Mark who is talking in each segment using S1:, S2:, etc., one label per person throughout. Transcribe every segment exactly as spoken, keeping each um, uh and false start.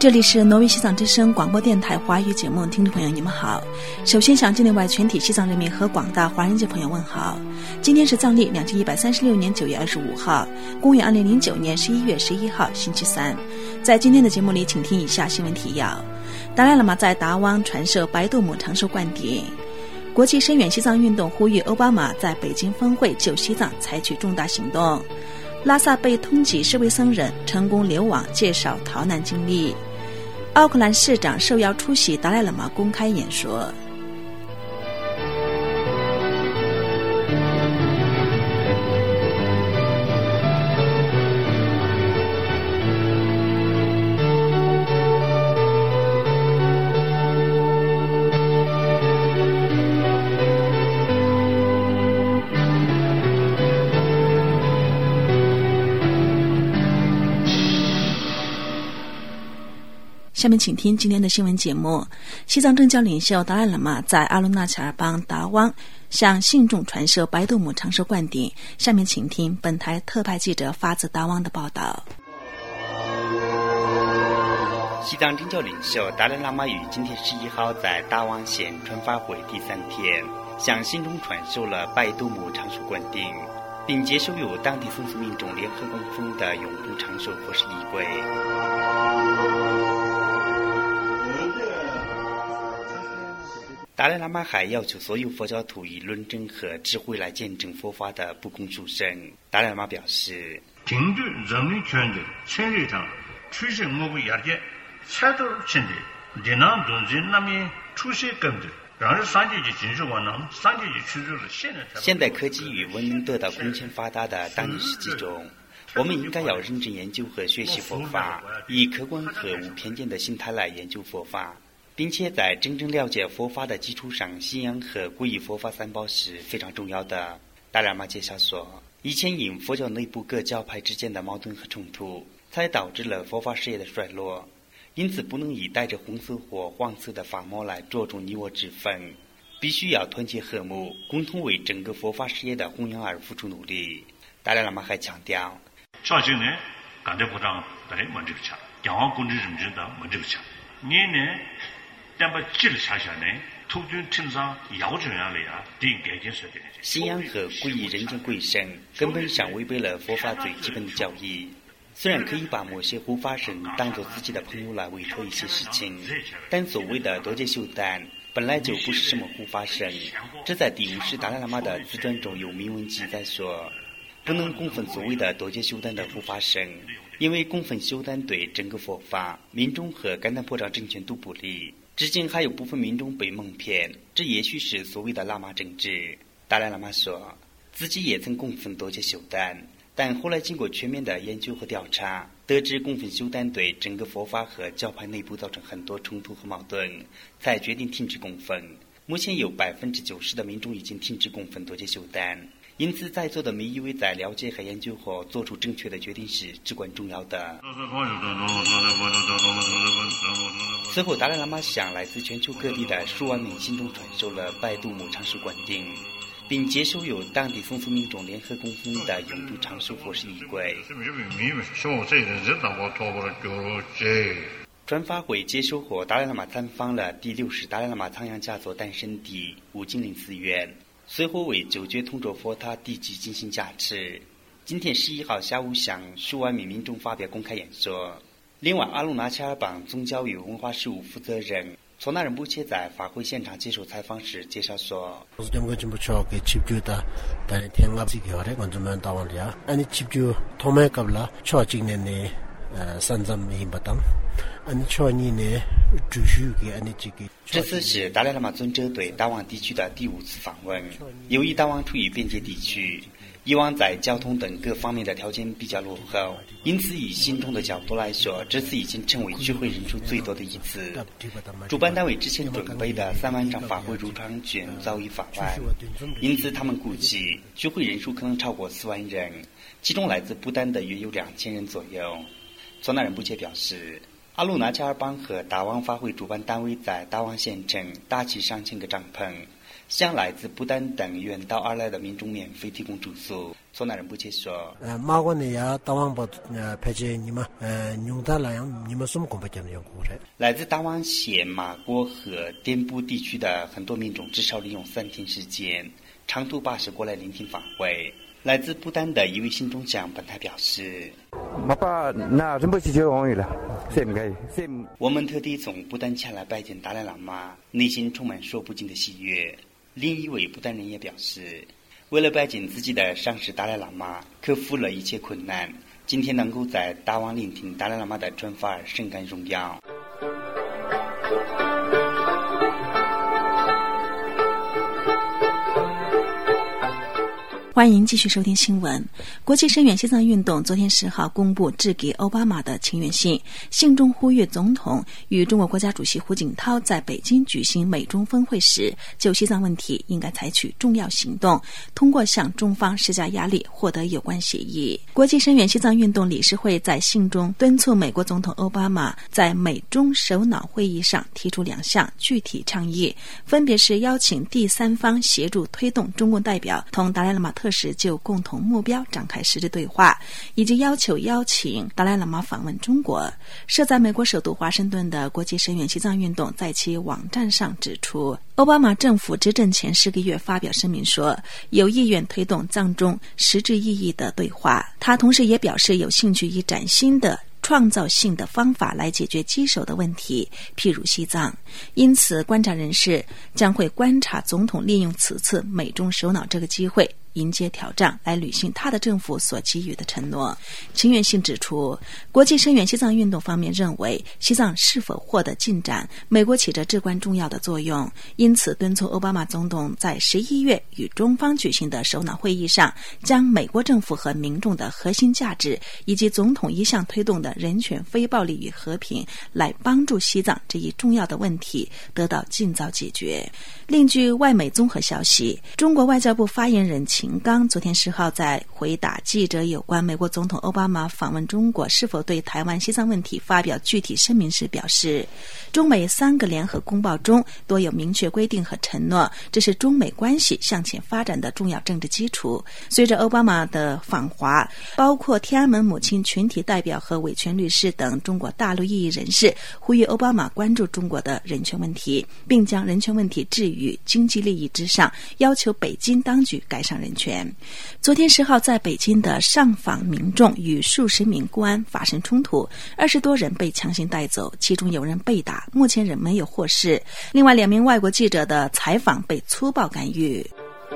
S1: 这里是挪威西藏之声广播电台华语节目，听众朋友你们好。首先向境内外全体西藏人民和广大华人界朋友问好。今天是藏历两千一百三十六年九月二十五号，公元二零零九年十一月十一号，星期三。在今天的节目里，请听以下新闻提要：达赖喇嘛在达汪传授白度母长寿灌顶；国际深远西藏运动呼吁奥巴马在北京峰会就西藏采取重大行动；拉萨被通缉示威僧人成功流亡，介绍逃难经历；奥克兰市长受邀出席达赖喇嘛公开演说。下面请听今天的新闻节目。西藏政教领袖达赖喇嘛在阿鲁纳恰尔邦达汪向信众传授白度母长寿灌顶。下面请听本台特派记者发自达汪的报道。
S2: 西藏政教领袖达赖喇嘛于今天十一号在达汪县传法会第三天，向信众传授了白度母长寿灌顶，并接受由当地松苏民众联合供奉的永不长寿佛事仪轨。达赖喇嘛还要求所有佛教徒以论证和智慧来见证佛法的不空殊胜。达赖喇嘛表示，
S3: 定对人民权利权利上出现我们亚界才都现在地囊东西那边出现更多让人三阶级进入完了三阶级去入了现在
S2: 现代科技与文明得到空前发达的当今世纪中，我们应该要认真研究和学习佛法，以客观和无偏见的心态来研究佛法，并且在真正了解佛法的基础上，信仰和皈依佛法三宝是非常重要的。达赖喇嘛介绍说，以前因佛教内部各教派之间的矛盾和冲突，才导致了佛法事业的衰落，因此不能以带着红色或黄色的发帽来着重你我之分，必须要团结和睦，共同为整个佛法事业的弘扬而付出努力。达赖喇嘛还强调，
S3: 上去呢感觉不上在问这个强仰望公职人民的问这个强你呢但把记录下下呢途中称上要求样的呀定改进设定
S2: 信仰和皈依人间贵神根本上违背了佛法最基本的教义。虽然可以把某些护法神当作自己的朋友来委托一些事情，但所谓的多杰修丹本来就不是什么护法神。这在第五世达赖喇嘛的自传中有明文记载说，不能供奉所谓的多杰修丹的护法神，因为供奉修丹对整个佛法、民众和甘丹破障政权都不利。至今还有部分民众被蒙骗，这也许是所谓的喇嘛政治。达赖喇嘛说，自己也曾供奉多杰修丹，但后来经过全面的研究和调查，得知供奉修丹对整个佛法和教派内部造成很多冲突和矛盾，才决定停止供奉。目前有百分之九十的民众已经停止供奉多杰修丹。因此在座的每一位在了解和研究后做出正确的决定是至关重要的。随后达赖喇嘛向来自全球各地的数万名信众传授了白度母长寿灌顶，并接受由当地松苏民众联合供奉的永度长寿佛事仪轨。传法会结束后，达赖喇嘛参访了第六世达赖喇嘛仓央嘉措诞生地乌金林寺院，随后为九觉通卓佛塔地基进行加持。今天十一号下午向数万名民众发表公开演说。另外，阿鲁纳恰尔邦宗教与文化事务负责人措纳仁波切在法会现场接受采访时介绍说，这次是达赖喇嘛尊者对达旺地区的第五次访问。由于达旺处于边界地区，以往在交通等各方面的条件比较落后，因此以信众的角度来说，这次已经成为聚会人数最多的一次。主办单位之前准备的三万张法会入场券早已发完，因此他们估计聚会人数可能超过四万人，其中来自不丹的约有两千人左右。措纳仁波切表示，阿鲁纳恰尔邦和达旺法会主办单位在达旺县城搭起上千个帐篷， 向来自不丹等远道而来的民众免费提供住宿。错难人不接说，
S4: 呃，马国内呀，大王把呃派去你们呃牛大那样，你们什么公布讲的要过来？
S2: 来自达旺县马国和滇部地区的很多民众至少利用三天时间，长途巴士过来聆听法会。来自不丹的一位新中将本台表示，我们特地从不丹前来拜见达赖喇嘛，内心充满说不尽的喜悦。另一位不丹人也表示，为了拜见自己的上师达赖喇嘛，克服了一切困难，今天能够在达旺聆听达赖喇嘛的传法而深感荣耀。
S1: 欢迎继续收听新闻。国际声援西藏运动昨天十号公布致给奥巴马的请愿信，信中呼吁总统与中国国家主席胡锦涛在北京举行美中峰会时，就西藏问题应该采取重要行动，通过向中方施加压力获得有关协议。国际声援西藏运动理事会在信中敦促美国总统奥巴马在美中首脑会议上提出两项具体倡议，分别是邀请第三方协助推动中共代表同达赖喇嘛特使就共同目标展开实质对话，以及要求邀请达赖喇嘛访问中国。设在美国首都华盛顿的国际声援西藏运动在其网站上指出，奥巴马政府执政前十个月发表声明说，有意愿推动藏中实质意义的对话。他同时也表示有兴趣以崭新的创造性的方法来解决棘手的问题，譬如西藏。因此观察人士将会观察总统利用此次美中首脑这个机会迎接挑战，来履行他的政府所给予的承诺。请愿信指出，国际声援西藏运动方面认为，西藏是否获得进展，美国起着至关重要的作用，因此敦促奥巴马总统在十一月与中方举行的首脑会议上，将美国政府和民众的核心价值，以及总统一向推动的人权、非暴力与和平，来帮助西藏这一重要的问题得到尽早解决。另据外媒综合消息，中国外交部发言人秦刚昨天十号在回答记者有关美国总统奥巴马访问中国是否对台湾西藏问题发表具体声明时表示，中美三个联合公报中都有明确规定和承诺，这是中美关系向前发展的重要政治基础。随着奥巴马的访华，包括天安门母亲群体代表和维权律师等中国大陆异议人士呼吁奥巴马关注中国的人权问题，并将人权问题置于经济利益之上，要求北京当局改善人权。昨天十号在北京的上访民众与数十名公安发生冲突，二十多人被强行带走，其中有人被打，目前仍没有获释。另外两名外国记者的采访被粗暴干预。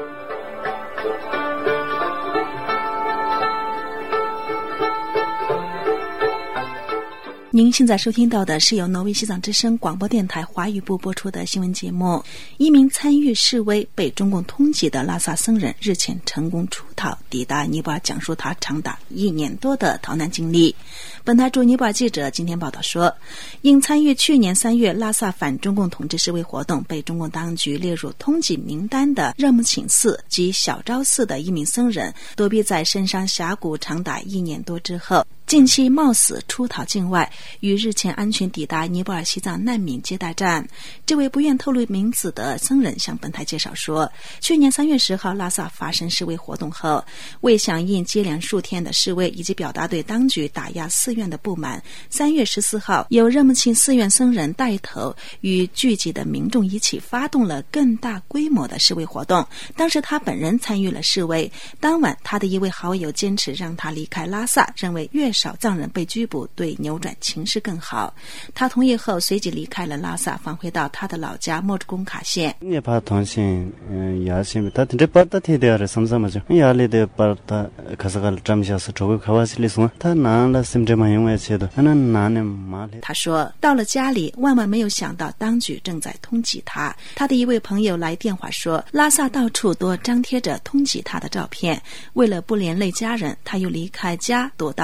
S1: 您现在收听到的是由挪威西藏之声广播电台华语部播出的新闻节目。一名参与示威被中共通缉的拉萨僧人日前成功出逃，抵达尼泊尔，讲述他长达一年多的逃难经历。本台驻尼泊尔记者今天报道说，因参与去年三月拉萨反中共统治示威活动被中共当局列入通缉名单的热木钦寺及小昭寺的一名僧人，躲避在深山峡谷长达一年多之后，近期冒死出逃境外，于日前安全抵达尼泊尔西藏难民接待站。这位不愿透露名字的僧人向本台介绍说，去年三月十号拉萨发生示威活动后，为响应接连数天的示威以及表达对当局打压寺院的不满，三月十四号由热木钦寺院僧人带头，与聚集的民众一起发动了更大规模的示威活动。当时他本人参与了示威，当晚他的一位好友坚持让他离开拉萨，认为越少藏人被拘捕对扭转情势更好。他同意后随即离开了拉萨，返回到他的老家莫竹贡卡县。
S5: 也怕同性嗯也是他这把他提的什么什么就也里的把他可是个占下是周围开发西里松他拿了什么这么用来切的那拿呢马里。
S1: 他说到了家里万万没有想到当局正在通缉他。他的一位朋友来电话说，拉萨到处都张贴着通缉他的照片，为了不连累家人，他又离开家躲到深山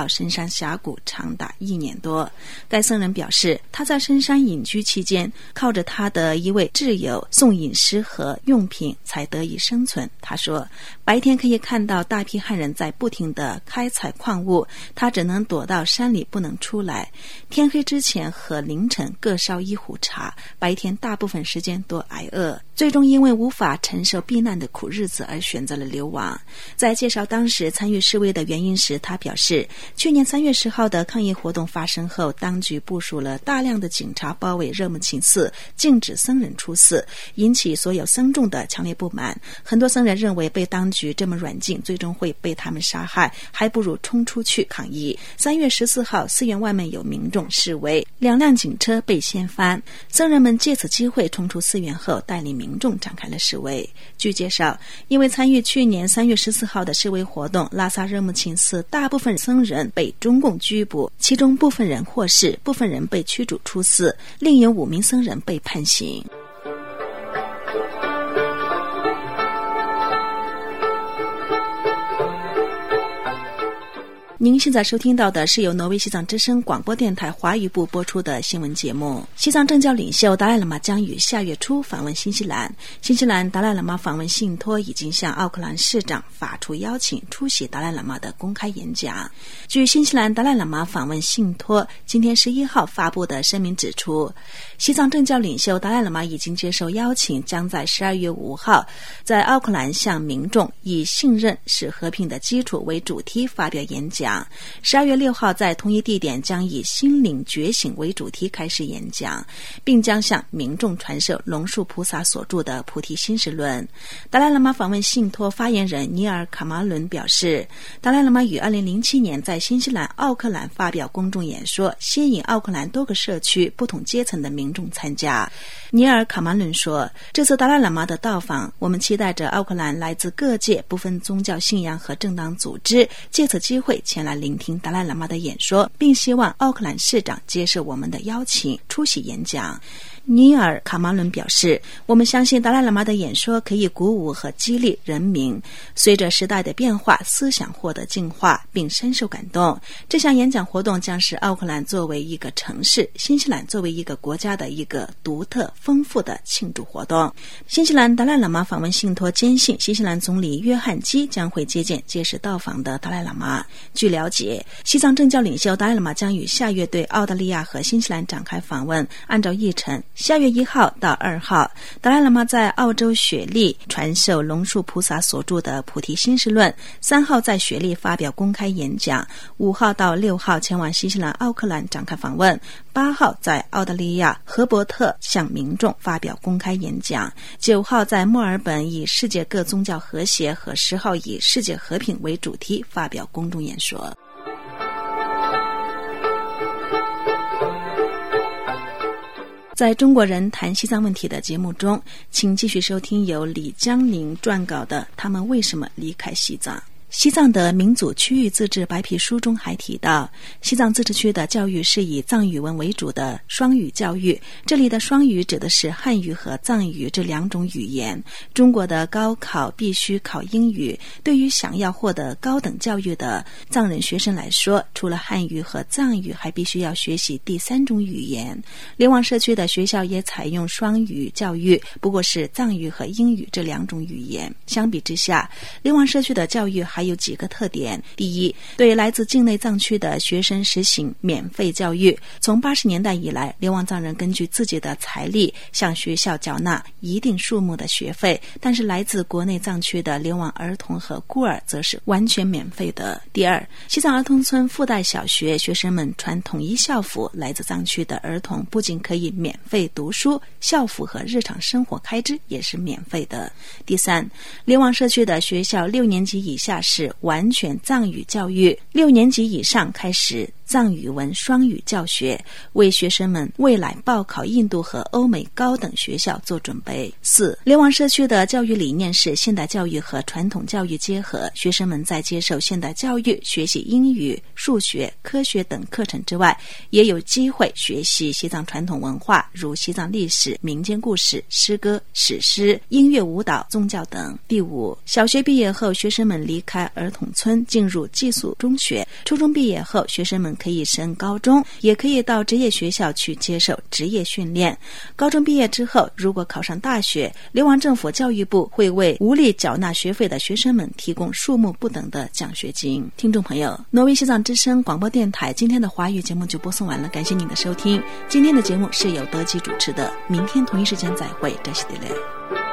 S1: 山峡谷长达一年多。该僧人表示，他在深山隐居期间，靠着他的一位挚友送饮食和用品才得以生存。他说，白天可以看到大批汉人在不停地开采矿物，他只能躲到山里不能出来。天黑之前和凌晨各烧一壶茶，白天大部分时间都挨饿。最终因为无法承受避难的苦日子而选择了流亡。在介绍当时参与示威的原因时，他表示，去年三月十号的抗议活动发生后，当局部署了大量的警察包围热木钦寺，禁止僧人出寺，引起所有僧众的强烈不满。很多僧人认为被当局这么软禁，最终会被他们杀害，还不如冲出去抗议。三月十四号，寺院外面有民众示威，两辆警车被掀翻，僧人们借此机会冲出寺院后，带领民众展开了示威。据介绍，因为参与去年三月十四号的示威活动，拉萨热木钦寺大部分僧人被中共拘捕，其中部分人获释，部分人被驱逐出寺，另有五名僧人被判刑。您现在收听到的是由挪威西藏之声广播电台华语部播出的新闻节目。西藏政教领袖达赖喇嘛将于下月初访问新西兰。新西兰达赖喇嘛访问信托已经向奥克兰市长发出邀请，出席达赖喇嘛的公开演讲。据新西兰达赖喇嘛访问信托今天十一号发布的声明指出，西藏政教领袖达赖喇嘛已经接受邀请，将在十二月五号在奥克兰向民众以信任是和平的基础为主题发表演讲。十二月六号在同一地点将以心灵觉醒为主题开始演讲，并将向民众传授龙树菩萨所著的菩提心识论。达赖喇嘛访问信托发言人尼尔卡马伦表示，达赖喇嘛于二零零七年在新西兰奥克兰发表公众演说，吸引奥克兰多个社区不同阶层的民众参加。尼尔卡马伦说，这次达赖喇嘛的到访，我们期待着奥克兰来自各界不分宗教信仰和政党组织借此机会前来聆听达赖喇嘛的演说，并希望奥克兰市长接受我们的邀请出席演讲。尼尔卡马伦表示，我们相信达赖喇嘛的演说可以鼓舞和激励人民，随着时代的变化，思想获得净化，并深受感动。这项演讲活动将是奥克兰作为一个城市，新西兰作为一个国家的一个独特丰富的庆祝活动。新西兰达赖喇嘛访问信托坚信，新西兰总理约翰基将会接见届时到访的达赖喇嘛。据了解，西藏政教领袖达赖喇嘛将于下月对澳大利亚和新西兰展开访问。按照议程，下月一号到二号，达赖喇嘛在澳洲雪梨传授龙树菩萨所著的菩提心识论，三号在雪梨发表公开演讲，五号到六号前往新西兰奥克兰展开访问，八号在澳大利亚荷伯特向民众发表公开演讲，九号在墨尔本以世界各宗教和谐和十号以世界和平为主题发表公众演说。在中国人谈西藏问题的节目中，请继续收听由李江林撰稿的《他们为什么离开西藏》。西藏的民族区域自治白皮书中还提到，西藏自治区的教育是以藏语文为主的双语教育，这里的双语指的是汉语和藏语这两种语言。中国的高考必须考英语，对于想要获得高等教育的藏人学生来说，除了汉语和藏语，还必须要学习第三种语言。流亡社区的学校也采用双语教育，不过是藏语和英语这两种语言。相比之下，流亡社区的教育还有几个特点。第一，对来自境内藏区的学生实行免费教育。从八十年代以来，流亡藏人根据自己的财力向学校缴纳一定数目的学费，但是来自国内藏区的流亡儿童和孤儿则是完全免费的。第二，西藏儿童村附带小学学生们穿统一校服，来自藏区的儿童不仅可以免费读书，校服和日常生活开支也是免费的。第三，流亡社区的学校六年级以下是完全藏语教育，六年级以上开始藏语文双语教学，为学生们未来报考印度和欧美高等学校做准备。四、流亡社区的教育理念是现代教育和传统教育结合，学生们在接受现代教育、学习英语、数学、科学等课程之外，也有机会学习西藏传统文化，如西藏历史、民间故事、诗歌、史诗、音乐、舞蹈、宗教等。第五，小学毕业后，学生们离开儿童村，进入寄宿中学。初中毕业后，学生们可以升高中，也可以到职业学校去接受职业训练。高中毕业之后，如果考上大学，流亡政府教育部会为无力缴纳学费的学生们提供数目不等的奖学金。听众朋友，挪威西藏之声广播电台今天的华语节目就播送完了，感谢您的收听。今天的节目是由德基主持的，明天同一时间再会，这是迪雷。